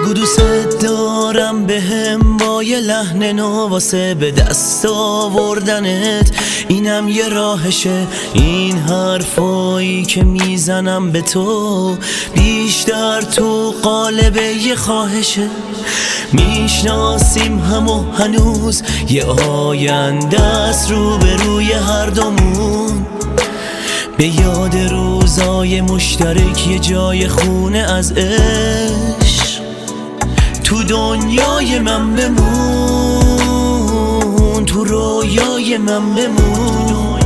بگو دوست دارم بهم با یه لحن نو واسه به دست آوردنت. اینم یه راهشه، این حرفایی که میزنم به تو بیشتر تو قالب یه خواهشه. میشناسیم همو هنوز یه آینده است رو به روی هر دومون. به یاد روزای مشترک یه جای خونه از عشق تو دنیای من بمون، تو رویای من بمون.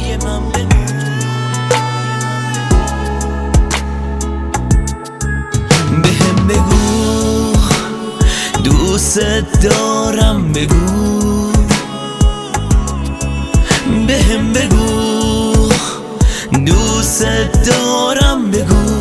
بهم بگو دوست دارم، بگو بهم بگو دوست دارم، بگو.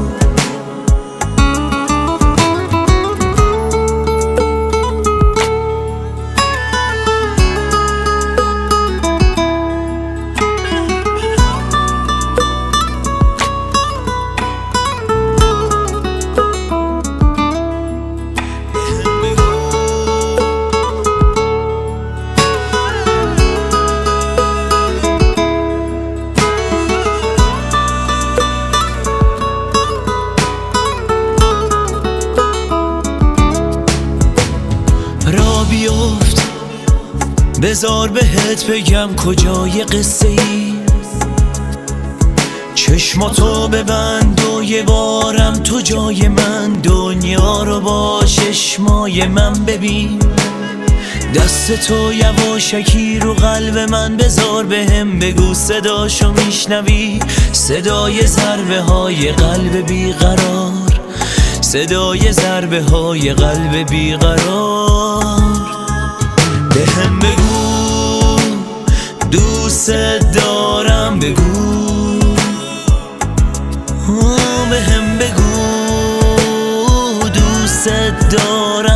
را بیفت بذار بهت بگم کجای قصه ای. چشماتو ببند و یه بارم تو جای من دنیا رو با چشمای من ببین. دست تو یواشکی رو قلب من بذار، بهم بگو صداشو میشنوی، صدای ضربه های قلب بیقرار، صدای ضربه های قلب بیقرار. بهم بگو دوست دارم، بگو بهم بگو دوست دارم.